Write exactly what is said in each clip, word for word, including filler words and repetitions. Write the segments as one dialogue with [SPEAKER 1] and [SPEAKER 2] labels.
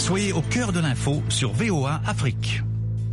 [SPEAKER 1] Soyez au cœur de l'info sur V O A Afrique.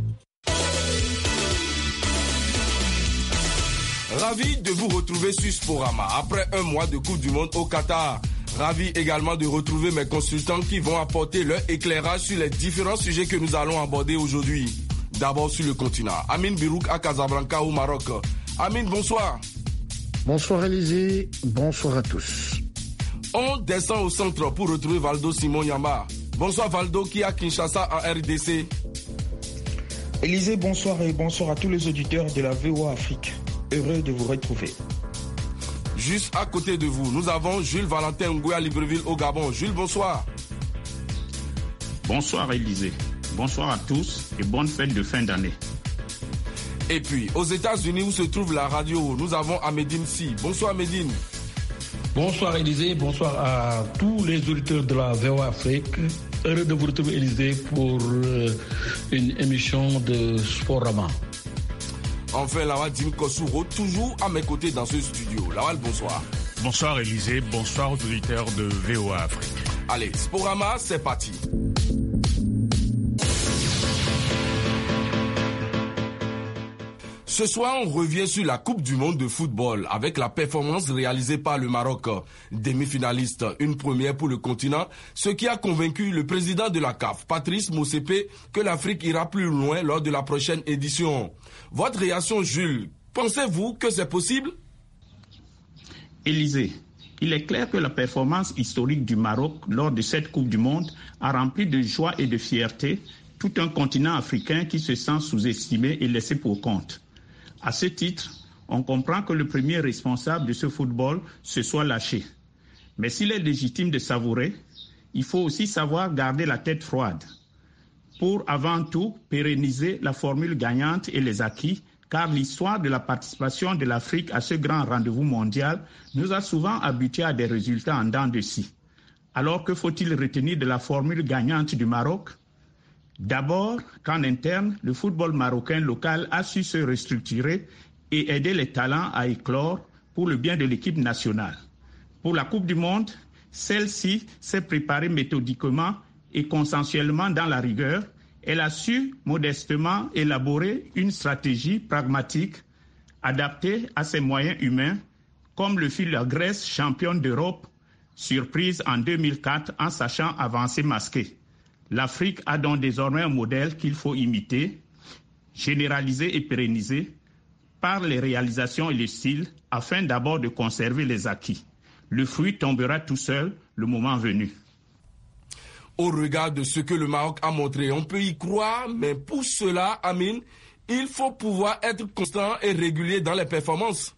[SPEAKER 2] Ravi de vous retrouver sur Sporama après un mois de Coupe du Monde au Qatar. Ravi également de retrouver mes consultants qui vont apporter leur éclairage sur les différents sujets que nous allons aborder aujourd'hui. D'abord sur le continent. Amine Birouk à Casablanca au Maroc. Amine, bonsoir.
[SPEAKER 3] Bonsoir Élisée, bonsoir à tous.
[SPEAKER 2] On descend au centre pour retrouver Valdo Simon Yamba. Bonsoir Valdo qui est à Kinshasa en R D C.
[SPEAKER 4] Élisée, bonsoir et bonsoir à tous les auditeurs de la V O A Afrique. Heureux de vous retrouver.
[SPEAKER 2] Juste à côté de vous, nous avons Jules Valentin Ngoué à Libreville au Gabon. Jules, bonsoir.
[SPEAKER 5] Bonsoir Élisée. Bonsoir à tous et bonne fête de fin d'année.
[SPEAKER 2] Et puis, aux États-Unis où se trouve la radio, nous avons Amédine Si. Bonsoir Amédine.
[SPEAKER 6] Bonsoir Élisée, bonsoir à tous les auditeurs de la V O A Afrique. Heureux de vous retrouver Élisée pour euh, une émission de Sporama.
[SPEAKER 2] Enfin, Lawal Jim Kosouro, toujours à mes côtés dans ce studio. Lawal, bonsoir.
[SPEAKER 7] Bonsoir Élisée, bonsoir aux auditeurs de V O A Afrique.
[SPEAKER 2] Allez, Sporama, c'est parti. Ce soir, on revient sur la Coupe du Monde de football avec la performance réalisée par le Maroc. Demi-finaliste, une première pour le continent, ce qui a convaincu le président de la C A F, Patrice Motsepe, que l'Afrique ira plus loin lors de la prochaine édition. Votre réaction, Jules, pensez-vous que c'est possible?
[SPEAKER 5] Élisée, il est clair que la performance historique du Maroc lors de cette Coupe du Monde a rempli de joie et de fierté tout un continent africain qui se sent sous-estimé et laissé pour compte. À ce titre, on comprend que le premier responsable de ce football se soit lâché. Mais s'il est légitime de savourer, il faut aussi savoir garder la tête froide pour, avant tout, pérenniser la formule gagnante et les acquis, car l'histoire de la participation de l'Afrique à ce grand rendez-vous mondial nous a souvent habitués à des résultats en dents de scie. Alors que faut-il retenir de la formule gagnante du Maroc ? D'abord, qu'en interne, le football marocain local a su se restructurer et aider les talents à éclore pour le bien de l'équipe nationale. Pour la Coupe du Monde, celle-ci s'est préparée méthodiquement et consensuellement dans la rigueur. Elle a su modestement élaborer une stratégie pragmatique adaptée à ses moyens humains, comme le fit la Grèce championne d'Europe, surprise en deux mille quatre en sachant avancer masqué. L'Afrique a donc désormais un modèle qu'il faut imiter, généraliser et pérenniser par les réalisations et le style afin d'abord de conserver les acquis. Le fruit tombera tout seul le moment venu.
[SPEAKER 2] Au regard de ce que le Maroc a montré, on peut y croire, mais pour cela, Amine, il faut pouvoir être constant et régulier dans les performances.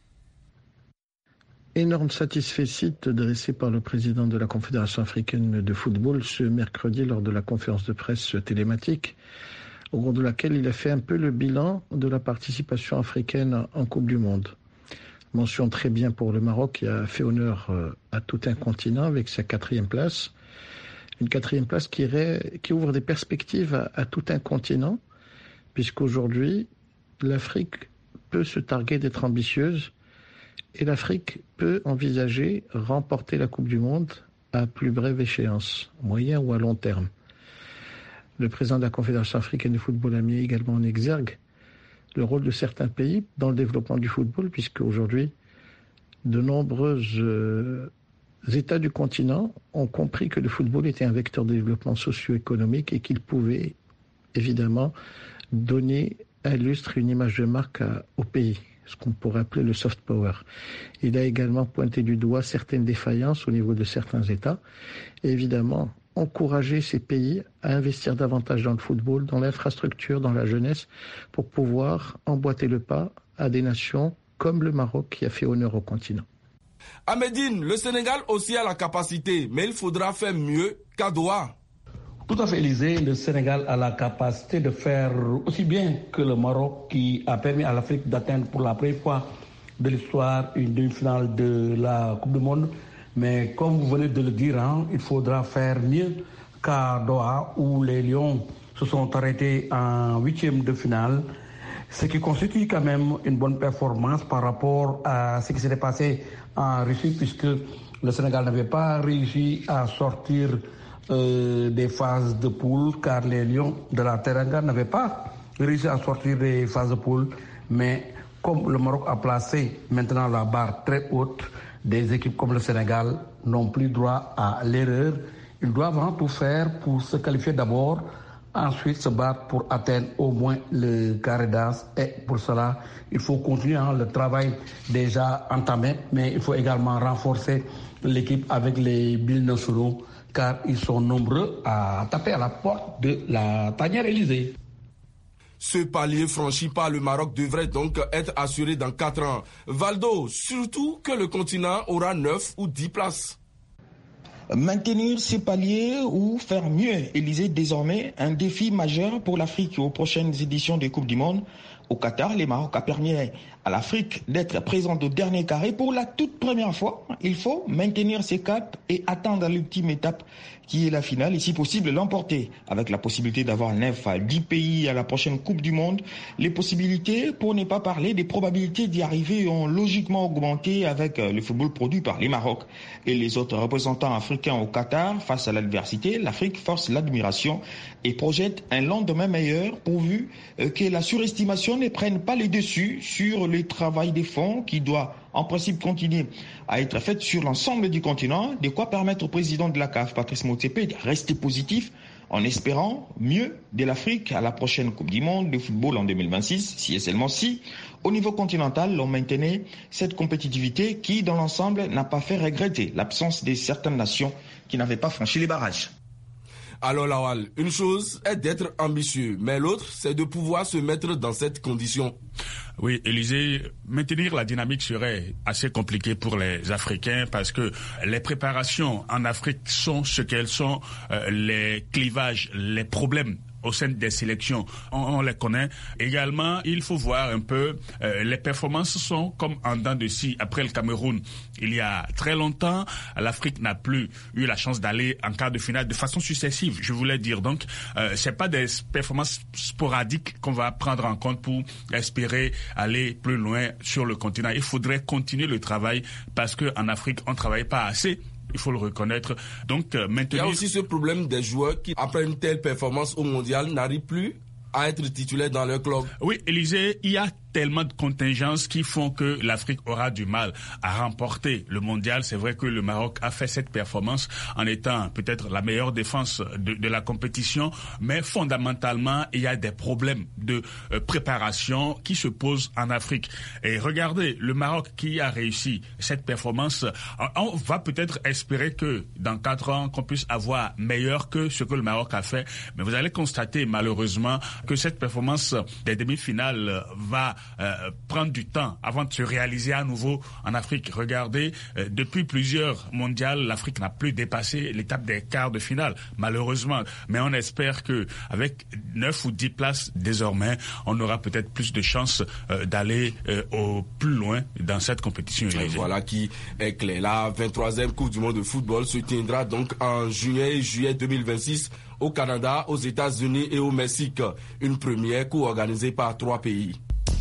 [SPEAKER 3] Énorme satisfecit dressé par le président de la Confédération africaine de football ce mercredi lors de la conférence de presse télématique, au cours de laquelle il a fait un peu le bilan de la participation africaine en Coupe du Monde. Mention très bien pour le Maroc qui a fait honneur à tout un continent avec sa quatrième place. Une quatrième place qui, irait, qui ouvre des perspectives à, à tout un continent, puisqu'aujourd'hui, l'Afrique peut se targuer d'être ambitieuse. Et l'Afrique peut envisager remporter la Coupe du Monde à plus brève échéance, moyen ou à long terme. Le président de la Confédération africaine de football a mis également en exergue le rôle de certains pays dans le développement du football, puisque aujourd'hui, de nombreux euh, États du continent ont compris que le football était un vecteur de développement socio-économique et qu'il pouvait évidemment donner un lustre, une image de marque à, au pays, ce qu'on pourrait appeler le soft power. Il a également pointé du doigt certaines défaillances au niveau de certains États et évidemment encourager ces pays à investir davantage dans le football, dans l'infrastructure, dans la jeunesse, pour pouvoir emboîter le pas à des nations comme le Maroc qui a fait honneur au continent.
[SPEAKER 2] Amédine, le Sénégal aussi a la capacité, mais il faudra faire mieux qu'à Doha.
[SPEAKER 6] Tout à fait, Élisée, le Sénégal a la capacité de faire aussi bien que le Maroc qui a permis à l'Afrique d'atteindre pour la première fois de l'histoire une demi-finale de la Coupe du Monde. Mais comme vous venez de le dire, hein, il faudra faire mieux qu'à Doha où les Lions se sont arrêtés en huitième de finale, ce qui constitue quand même une bonne performance par rapport à ce qui s'était passé en Russie puisque le Sénégal n'avait pas réussi à sortir euh, des phases de poule, car les Lions de la Teranga n'avaient pas réussi à sortir des phases de poule. Mais comme le Maroc a placé maintenant la barre très haute, des équipes comme le Sénégal n'ont plus droit à l'erreur. Ils doivent en tout faire pour se qualifier d'abord, ensuite se battre pour atteindre au moins le carré d'as. Et pour cela, il faut continuer hein, le travail déjà entamé, mais il faut également renforcer l'équipe avec les binationaux, car ils sont nombreux à taper à la porte de la tanière Élysée.
[SPEAKER 2] Ce palier franchi par le Maroc devrait donc être assuré dans quatre ans. Valdo, surtout que le continent aura neuf ou dix places.
[SPEAKER 4] Maintenir ces paliers ou faire mieux, Élysée, désormais un défi majeur pour l'Afrique aux prochaines éditions des Coupes du Monde. Au Qatar, le Maroc a permis à l'Afrique d'être présente au dernier carré pour la toute première fois. Il faut maintenir ses caps et attendre l'ultime étape qui est la finale et si possible l'emporter. Avec la possibilité d'avoir neuf à dix pays à la prochaine Coupe du Monde, les possibilités, pour ne pas parler des probabilités d'y arriver, ont logiquement augmenté avec le football produit par les Maroc et les autres représentants africains au Qatar. Face à l'adversité, l'Afrique force l'admiration et projette un lendemain meilleur pourvu que la surestimation ne prenne pas les dessus sur le travail des fonds qui doit en principe continuer à être fait sur l'ensemble du continent, de quoi permettre au président de la C A F, Patrice Motsepe, de rester positif en espérant mieux de l'Afrique à la prochaine Coupe du Monde de football en deux mille vingt-six, si et seulement si, au niveau continental, on maintenait cette compétitivité qui, dans l'ensemble, n'a pas fait regretter l'absence de certaines nations qui n'avaient pas franchi les barrages.
[SPEAKER 2] Alors Lawal, une chose est d'être ambitieux, mais l'autre, c'est de pouvoir se mettre dans cette condition.
[SPEAKER 7] Oui, Élysée, maintenir la dynamique serait assez compliqué pour les Africains parce que les préparations en Afrique sont ce qu'elles sont, euh, les clivages, les problèmes au sein des sélections, on, on les connaît. Également, il faut voir un peu, euh, les performances sont comme en dents de scie. Après le Cameroun, il y a très longtemps, l'Afrique n'a plus eu la chance d'aller en quart de finale de façon successive, je voulais dire. Donc, euh, c'est pas des performances sporadiques qu'on va prendre en compte pour espérer aller plus loin sur le continent. Il faudrait continuer le travail parce que en Afrique, on travaille pas assez. Il faut le reconnaître. Donc, euh, maintenir...
[SPEAKER 2] Il y a aussi ce problème des joueurs qui, après une telle performance au mondial, n'arrivent plus à être titulaires dans leur club.
[SPEAKER 7] Oui, Élysée, il y a tellement de contingences qui font que l'Afrique aura du mal à remporter le mondial. C'est vrai que le Maroc a fait cette performance en étant peut-être la meilleure défense de, de la compétition, mais fondamentalement, il y a des problèmes de euh, préparation qui se posent en Afrique. Et regardez, le Maroc qui a réussi cette performance, on va peut-être espérer que dans quatre ans, qu'on puisse avoir meilleur que ce que le Maroc a fait, mais vous allez constater malheureusement que cette performance des demi-finales va Euh, prendre du temps avant de se réaliser à nouveau en Afrique. Regardez, euh, depuis plusieurs mondiales, l'Afrique n'a plus dépassé l'étape des quarts de finale, malheureusement. Mais on espère que avec neuf ou dix places désormais, on aura peut-être plus de chances euh, d'aller euh, au plus loin dans cette compétition.
[SPEAKER 2] Et voilà qui est clair. La vingt-troisième Coupe du Monde de football se tiendra donc en juillet et juillet deux mille vingt-six au Canada, aux États-Unis et au Mexique. Une première co-organisée par trois pays.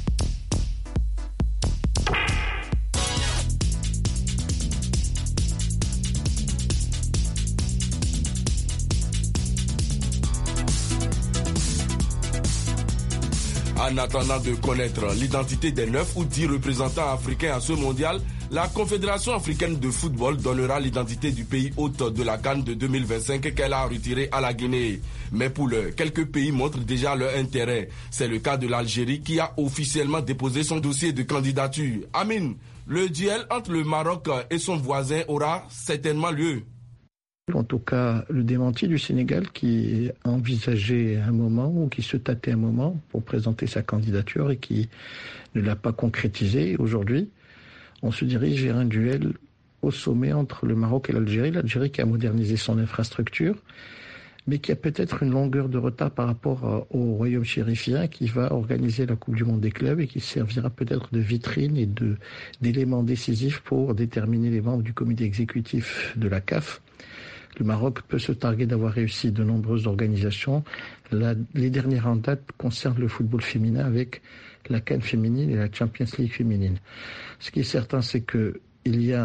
[SPEAKER 2] En attendant de connaître l'identité des neuf ou dix représentants africains à ce mondial, la Confédération africaine de football donnera l'identité du pays hôte de la CAN de deux mille vingt-cinq qu'elle a retiré à la Guinée. Mais pour l'heure, quelques pays montrent déjà leur intérêt. C'est le cas de l'Algérie qui a officiellement déposé son dossier de candidature. Amine, le duel entre le Maroc et son voisin aura certainement lieu.
[SPEAKER 3] En tout cas, le démenti du Sénégal qui a envisagé un moment ou qui se tâtait un moment pour présenter sa candidature et qui ne l'a pas concrétisé aujourd'hui. On se dirige vers un duel au sommet entre le Maroc et l'Algérie. L'Algérie qui a modernisé son infrastructure, mais qui a peut-être une longueur de retard par rapport au royaume chérifien qui va organiser la Coupe du Monde des clubs et qui servira peut-être de vitrine et de, d'élément décisif pour déterminer les membres du comité exécutif de la C A F. Le Maroc peut se targuer d'avoir réussi de nombreuses organisations. La, les dernières en date concernent le football féminin avec la CAN féminine et la Champions League féminine. Ce qui est certain, c'est qu'il y a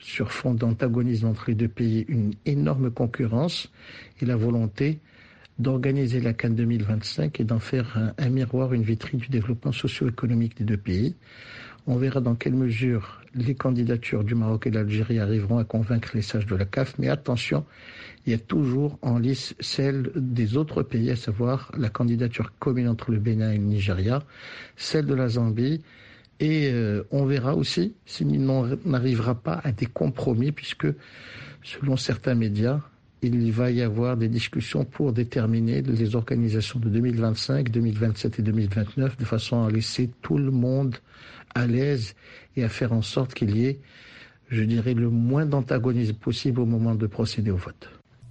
[SPEAKER 3] sur fond d'antagonisme entre les deux pays, une énorme concurrence et la volonté d'organiser la CAN deux mille vingt-cinq et d'en faire un, un miroir, une vitrine du développement socio-économique des deux pays. On verra dans quelle mesure les candidatures du Maroc et de l'Algérie arriveront à convaincre les sages de la C A F. Mais attention, il y a toujours en lice celle des autres pays, à savoir la candidature commune entre le Bénin et le Nigeria, celle de la Zambie. Et euh, on verra aussi s'il n'arrivera pas à des compromis, puisque selon certains médias, il va y avoir des discussions pour déterminer les organisations de deux mille vingt-cinq, deux mille vingt-sept et deux mille vingt-neuf, de façon à laisser tout le monde à l'aise et à faire en sorte qu'il y ait, je dirais, le moins d'antagonisme possible au moment de procéder au vote.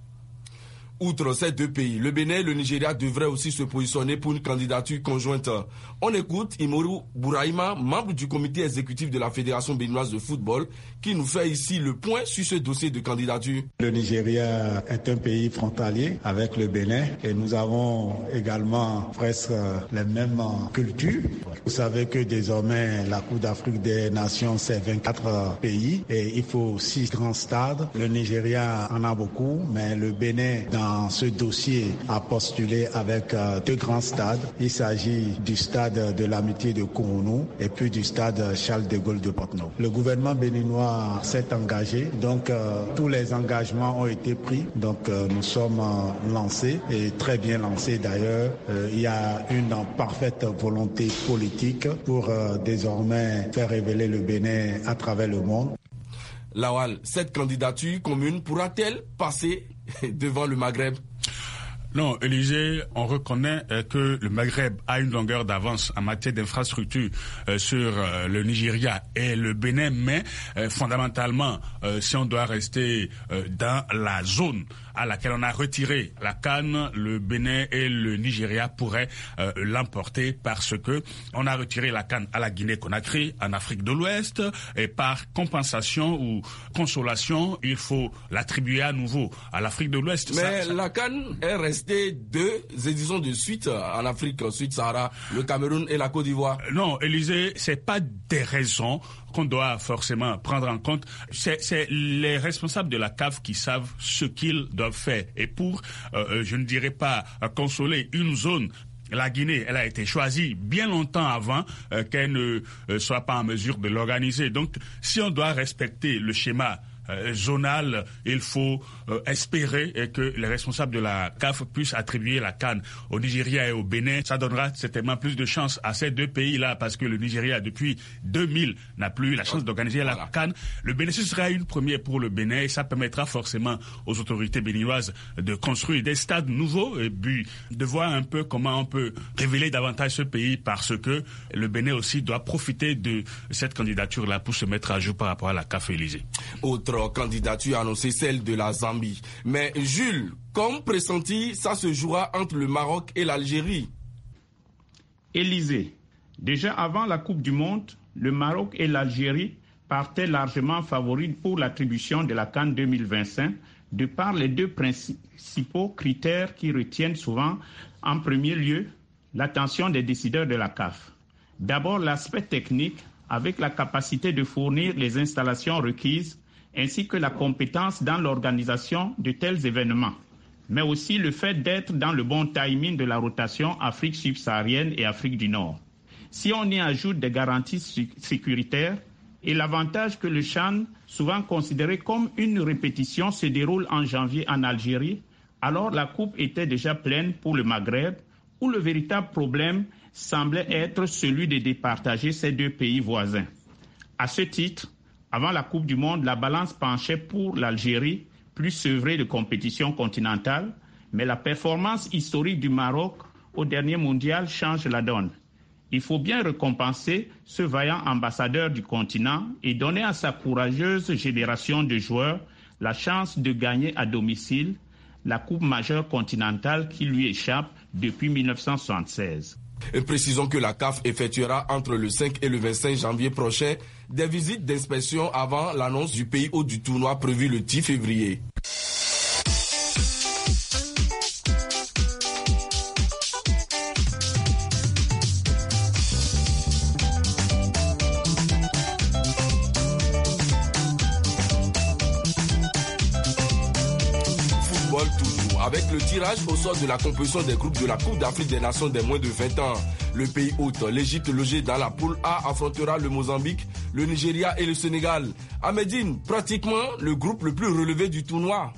[SPEAKER 2] Outre ces deux pays, le Bénin et le Nigeria devraient aussi se positionner pour une candidature conjointe. On écoute Imoru Bouraïma, membre du comité exécutif de la Fédération béninoise de football, qui nous fait ici le point sur ce dossier de candidature.
[SPEAKER 8] Le Nigeria est un pays frontalier avec le Bénin et nous avons également presque les mêmes cultures. Vous savez que désormais la Coupe d'Afrique des Nations c'est vingt-quatre pays et il faut six grands stades. Le Nigeria en a beaucoup, mais le Bénin dans Dans ce dossier a postulé avec euh, deux grands stades. Il s'agit du stade de l'amitié de Kourounou et puis du stade Charles de Gaulle de Porto. Le gouvernement béninois s'est engagé, donc euh, tous les engagements ont été pris. Donc euh, nous sommes euh, lancés et très bien lancés d'ailleurs. Euh, il y a une parfaite volonté politique pour euh, désormais faire révéler le Bénin à travers le monde.
[SPEAKER 2] Lawal, cette candidature commune pourra-t-elle passer devant le Maghreb?
[SPEAKER 7] Non, Élysée, on reconnaît euh, que le Maghreb a une longueur d'avance en matière d'infrastructure euh, sur euh, le Nigeria et le Bénin, mais euh, fondamentalement, euh, si on doit rester euh, dans la zone à laquelle on a retiré la CAN, le Bénin et le Nigeria pourraient euh, l'emporter parce que on a retiré la CAN à la Guinée-Conakry, en Afrique de l'Ouest, et par compensation ou consolation, il faut l'attribuer à nouveau à l'Afrique de l'Ouest.
[SPEAKER 2] Mais
[SPEAKER 7] ça, ça...
[SPEAKER 2] la CAN est restée deux éditions de suite en Afrique, suite Sahara, le Cameroun et la Côte d'Ivoire.
[SPEAKER 7] Non, Élysée, c'est pas des raisons qu'on doit forcément prendre en compte. C'est, c'est les responsables de la C A F qui savent ce qu'ils doivent faire. Et pour, euh, je ne dirais pas consoler une zone, la Guinée, elle a été choisie bien longtemps avant euh, qu'elle ne euh, soit pas en mesure de l'organiser. Donc, si on doit respecter le schéma Euh, zonal, il faut euh, espérer euh, que les responsables de la C A F puissent attribuer la CAN au Nigeria et au Bénin. Ça donnera certainement plus de chance à ces deux pays-là parce que le Nigeria, depuis deux mille, n'a plus eu la chance d'organiser la CAN. Le Bénin, ce sera une première pour le Bénin et ça permettra forcément aux autorités béninoises de construire des stades nouveaux et puis de voir un peu comment on peut révéler davantage ce pays parce que le Bénin aussi doit profiter de cette candidature-là pour se mettre à jour par rapport à la C A F Élysée.
[SPEAKER 2] Autre candidature annoncée, celle de la Zambie. Mais Jules, comme pressenti, ça se jouera entre le Maroc et l'Algérie.
[SPEAKER 5] Élysée, déjà avant la Coupe du Monde, le Maroc et l'Algérie partaient largement favoris pour l'attribution de la CAN deux mille vingt-cinq, de par les deux principaux critères qui retiennent souvent en premier lieu l'attention des décideurs de la C A F. D'abord l'aspect technique, avec la capacité de fournir les installations requises ainsi que la compétence dans l'organisation de tels événements, mais aussi le fait d'être dans le bon timing de la rotation Afrique subsaharienne et Afrique du Nord. Si on y ajoute des garanties sécuritaires et l'avantage que le CHAN, souvent considéré comme une répétition, se déroule en janvier en Algérie, alors la coupe était déjà pleine pour le Maghreb, où le véritable problème semblait être celui de départager ces deux pays voisins. À ce titre, avant la Coupe du Monde, la balance penchait pour l'Algérie, plus sevrée de compétition continentale, mais la performance historique du Maroc au dernier mondial change la donne. Il faut bien récompenser ce vaillant ambassadeur du continent et donner à sa courageuse génération de joueurs la chance de gagner à domicile la Coupe majeure continentale qui lui échappe depuis mille neuf cent soixante-seize.
[SPEAKER 2] Et précisons que la C A F effectuera entre le cinq et le vingt-cinq janvier prochain des visites d'inspection avant l'annonce du pays hôte du tournoi prévu le dix février. avec le tirage au sort de la composition des groupes de la Coupe d'Afrique des Nations des moins de vingt ans. Le pays hôte, l'Égypte logée dans la poule A, affrontera le Mozambique, le Nigeria et le Sénégal. À Médine, pratiquement le groupe le plus relevé du tournoi.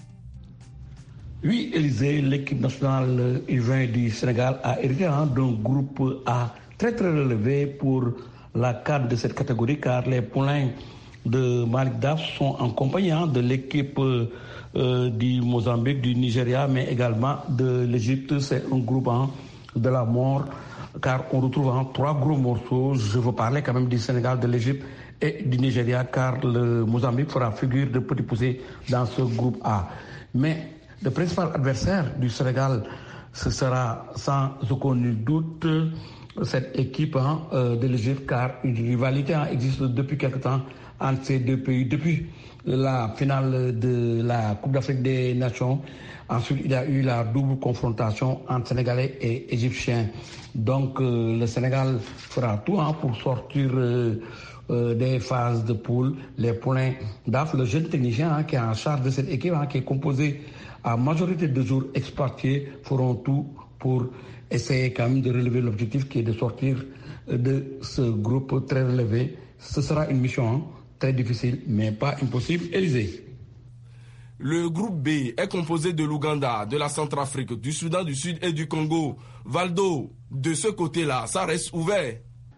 [SPEAKER 6] Oui, Élysée, l'équipe nationale U vingt du Sénégal a hérité hein, d'un groupe A très très relevé pour la cadre de cette catégorie, car les poulains de Malick Daf sont en compagnie hein, de l'équipe euh, du Mozambique, du Nigeria, mais également de l'Égypte. C'est un groupe hein, de la mort, car on retrouve hein, trois gros morceaux. Je veux parler quand même du Sénégal, de l'Égypte et du Nigeria, car le Mozambique fera figure de petit poussé dans ce groupe A. Mais le principal adversaire du Sénégal, ce sera sans aucun doute cette équipe hein, de l'Égypte, car une rivalité hein, existe depuis quelque temps entre ces deux pays. Depuis la finale de la Coupe d'Afrique des Nations, ensuite il y a eu la double confrontation entre Sénégalais et Égyptiens. Donc euh, le Sénégal fera tout hein, pour sortir euh, euh, des phases de poule. Les poulains d'Af, le jeune technicien hein, qui est en charge de cette équipe, hein, qui est composé à majorité de joueurs expatriés, feront tout pour essayer quand même de relever l'objectif qui est de sortir de ce groupe très relevé. Ce sera une mission hein, très difficile, mais pas impossible. Élysée.
[SPEAKER 2] Le groupe B est composé de l'Ouganda, de la Centrafrique, du Soudan du Sud et du Congo. Valdo, de ce côté-là, ça reste ouvert.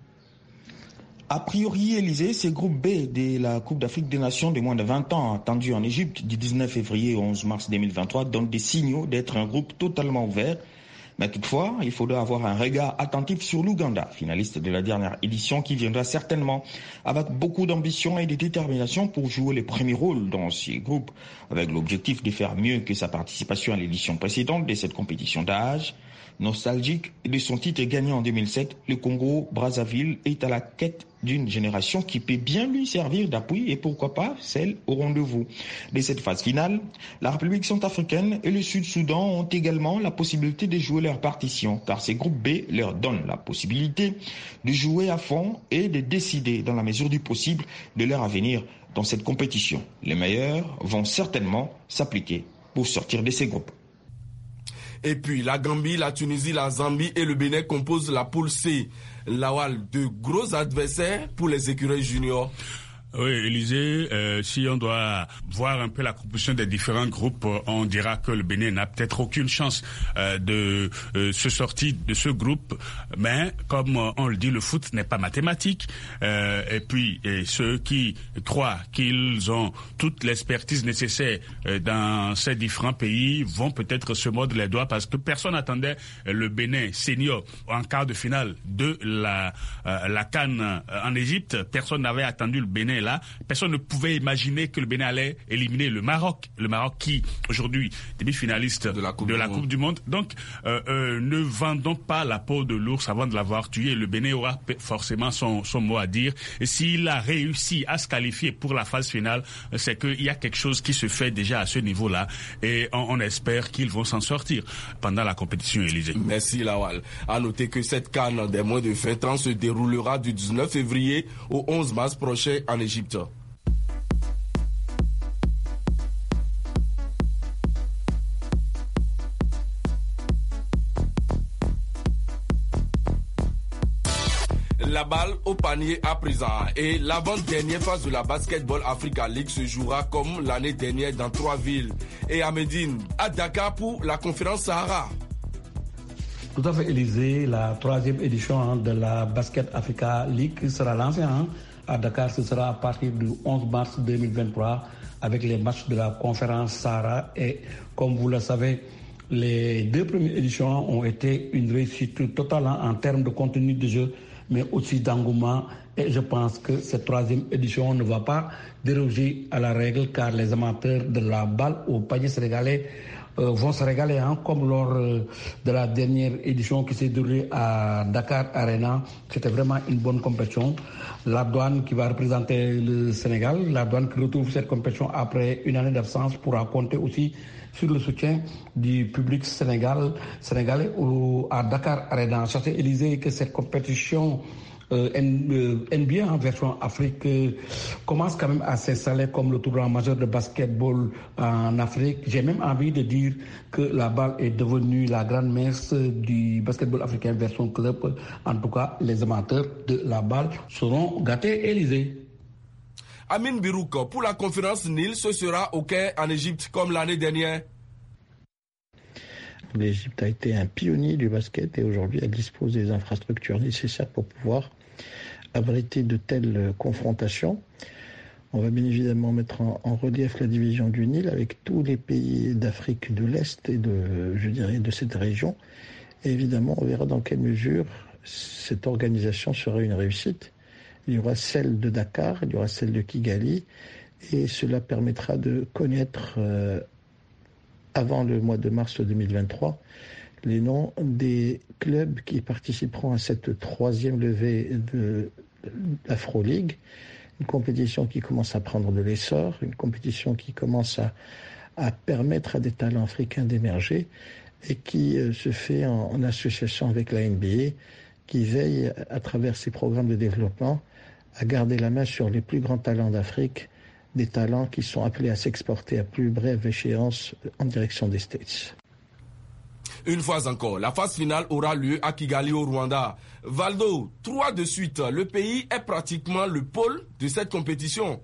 [SPEAKER 4] A priori, Élysée, c'est groupe B de la Coupe d'Afrique des Nations de moins de vingt ans, attendu en Égypte du dix-neuf février au onze mars deux mille vingt-trois, donne des signaux d'être un groupe totalement ouvert. Mais toutefois, il faudra avoir un regard attentif sur l'Ouganda, finaliste de la dernière édition, qui viendra certainement avec beaucoup d'ambition et de détermination pour jouer les premiers rôles dans ces groupes, avec l'objectif de faire mieux que sa participation à l'édition précédente de cette compétition d'âge. Nostalgique de son titre gagné en deux mille sept, le Congo-Brazzaville est à la quête d'une génération qui peut bien lui servir d'appui et pourquoi pas celle au rendez-vous. De cette phase finale, la République centrafricaine et le Sud-Soudan ont également la possibilité de jouer leur partition, car ces groupes B leur donnent la possibilité de jouer à fond et de décider dans la mesure du possible de leur avenir dans cette compétition. Les meilleurs vont certainement s'appliquer pour sortir de ces groupes.
[SPEAKER 2] Et puis la Gambie, la Tunisie, la Zambie et le Bénin composent la poule C. Lawal, de gros adversaires pour les écureuils juniors.
[SPEAKER 7] Oui, Élysée, euh, si on doit voir un peu la composition des différents groupes, on dira que le Bénin n'a peut-être aucune chance euh, de euh, se sortir de ce groupe. Mais comme on le dit, le foot n'est pas mathématique. Euh, et puis, et ceux qui croient qu'ils ont toute l'expertise nécessaire euh, dans ces différents pays vont peut-être se mordre les doigts parce que personne n'attendait le Bénin senior en quart de finale de la, euh, la CAN en Égypte. Personne n'avait attendu le Bénin là. Personne ne pouvait imaginer que le Bénin allait éliminer le Maroc. Le Maroc qui, aujourd'hui, demi-finaliste de la Coupe, de du, la coupe du Monde. Donc, euh, euh, ne vendons pas la peau de l'ours avant de l'avoir tué. Le Bénin aura forcément son, son mot à dire. Et s'il a réussi à se qualifier pour la phase finale, c'est qu'il y a quelque chose qui se fait déjà à ce niveau-là. Et on, on espère qu'ils vont s'en sortir pendant la compétition, Élysée.
[SPEAKER 2] Merci, Lawal. À noter que cette CAN des moins de vingt ans se déroulera du dix-neuf février au onze mars prochain en Égypte. La balle au panier à présent et l'avant-dernière phase de la Basketball Africa League se jouera comme l'année dernière dans trois villes et à Médine, à Dakar pour la conférence Sahara.
[SPEAKER 6] Tout à fait, Élysée, la troisième édition hein, de la Basket Africa League sera lancée hein, à Dakar. Ce sera à partir du onze mars deux mille vingt-trois avec les matchs de la conférence Sahara. Et comme vous le savez, les deux premières éditions ont été une réussite totale hein, en termes de contenu de jeu, mais aussi d'engouement. Et je pense que cette troisième édition ne va pas déroger à la règle car les amateurs de la balle au panier sénégalais euh, vont se régaler, hein, comme lors euh, de la dernière édition qui s'est déroulée à Dakar Arena. C'était vraiment une bonne compétition. La douane qui va représenter le Sénégal, la douane qui retrouve cette compétition après une année d'absence pourra compter aussi sur le soutien du public sénégal, sénégalais au, à Dakar Arena. Sachez, Élysée, que cette compétition euh, N B A en version Afrique euh, commence quand même à s'installer comme le tournoi majeur de basketball en Afrique. J'ai même envie de dire que la balle est devenue la grande messe du basketball africain version club. En tout cas, les amateurs de la balle seront gâtés, Élysée.
[SPEAKER 2] Amine Birouk, pour la conférence Nil, ce sera au Caire en Égypte comme l'année dernière.
[SPEAKER 3] L'Égypte a été un pionnier du basket et aujourd'hui elle dispose des infrastructures nécessaires pour pouvoir abriter de telles confrontations. On va bien évidemment mettre en, en relief la division du Nil avec tous les pays d'Afrique de l'Est et de, je dirais, de cette région. Et évidemment, on verra dans quelle mesure cette organisation sera une réussite. Il y aura celle de Dakar, il y aura celle de Kigali et cela permettra de connaître euh, avant le mois de mars deux mille vingt-trois, les noms des clubs qui participeront à cette troisième levée de l'Afro League, une compétition qui commence à prendre de l'essor, une compétition qui commence à, à permettre à des talents africains d'émerger et qui euh, se fait en, en association avec la N B A, qui veille à travers ses programmes de développement à garder la main sur les plus grands talents d'Afrique, des talents qui sont appelés à s'exporter à plus brève échéance en direction des States.
[SPEAKER 2] Une fois encore, la phase finale aura lieu à Kigali au Rwanda. Valdo, trois de suite, le pays est pratiquement le pôle de cette compétition.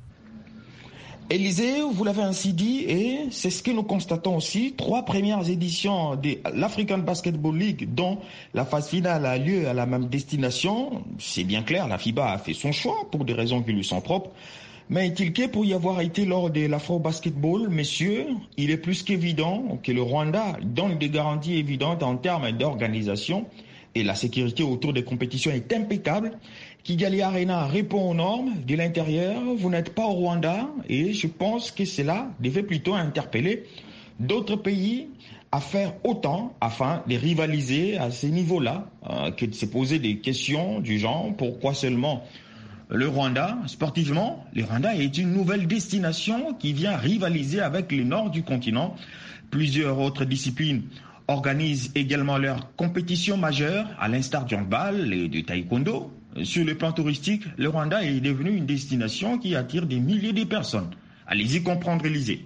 [SPEAKER 4] Élysée, vous l'avez ainsi dit, et c'est ce que nous constatons aussi. Trois premières éditions de l'African Basketball League, dont la phase finale a lieu à la même destination. C'est bien clair, la FIBA a fait son choix pour des raisons qui lui sont propres. Mais est-il que pour y avoir été lors de l'Afro-Basketball, messieurs, il est plus qu'évident que le Rwanda donne des garanties évidentes en termes d'organisation et la sécurité autour des compétitions est impeccable. Kigali Arena répond aux normes de l'intérieur. Vous n'êtes pas au Rwanda et je pense que cela devait plutôt interpeller d'autres pays à faire autant afin de rivaliser à ces niveaux-là, euh, que de se poser des questions du genre pourquoi seulement le Rwanda. Sportivement, le Rwanda est une nouvelle destination qui vient rivaliser avec le nord du continent. Plusieurs autres disciplines organisent également leurs compétitions majeures, à l'instar du handball et du taekwondo. Sur le plan touristique, le Rwanda est devenu une destination qui attire des milliers de personnes. Allez-y comprendre, Élysée.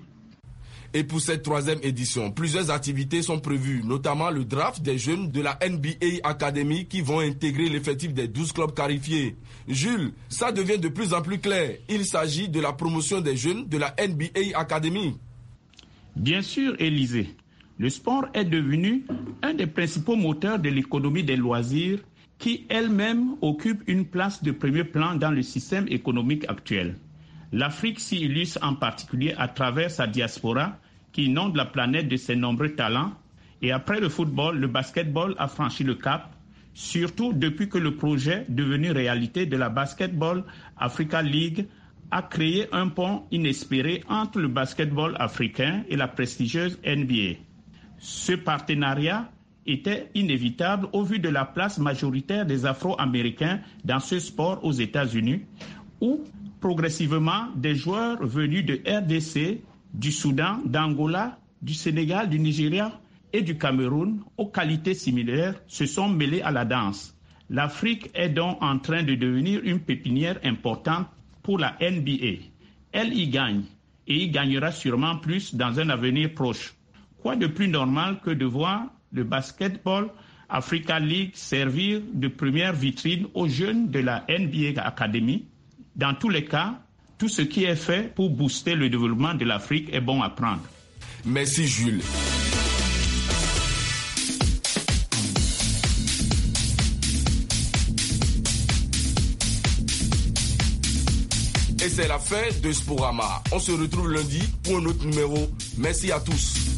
[SPEAKER 2] Et pour cette troisième édition, plusieurs activités sont prévues, notamment le draft des jeunes de la N B A Academy qui vont intégrer l'effectif des douze clubs qualifiés. Jules, ça devient de plus en plus clair. Il s'agit de la promotion des jeunes de la N B A Academy.
[SPEAKER 5] Bien sûr, Élysée. Le sport est devenu un des principaux moteurs de l'économie des loisirs qui elle-même occupe une place de premier plan dans le système économique actuel. L'Afrique s'y illustre en particulier à travers sa diaspora qui inonde la planète de ses nombreux talents. Et après le football, le basketball a franchi le cap, surtout depuis que le projet devenu réalité de la Basketball Africa League a créé un pont inespéré entre le basketball africain et la prestigieuse N B A. Ce partenariat était inévitable au vu de la place majoritaire des Afro-Américains dans ce sport aux États-Unis, où progressivement des joueurs venus de R D C, du Soudan, d'Angola, du Sénégal, du Nigeria et du Cameroun, aux qualités similaires, se sont mêlés à la danse. L'Afrique est donc en train de devenir une pépinière importante pour la N B A. Elle y gagne et y gagnera sûrement plus dans un avenir proche. Quoi de plus normal que de voir le Basketball Africa League servir de première vitrine aux jeunes de la N B A Academy. Dans tous les cas, tout ce qui est fait pour booster le développement de l'Afrique est bon à prendre.
[SPEAKER 2] Merci Jules. Et c'est la fin de Sporama. On se retrouve lundi pour un autre numéro. Merci à tous.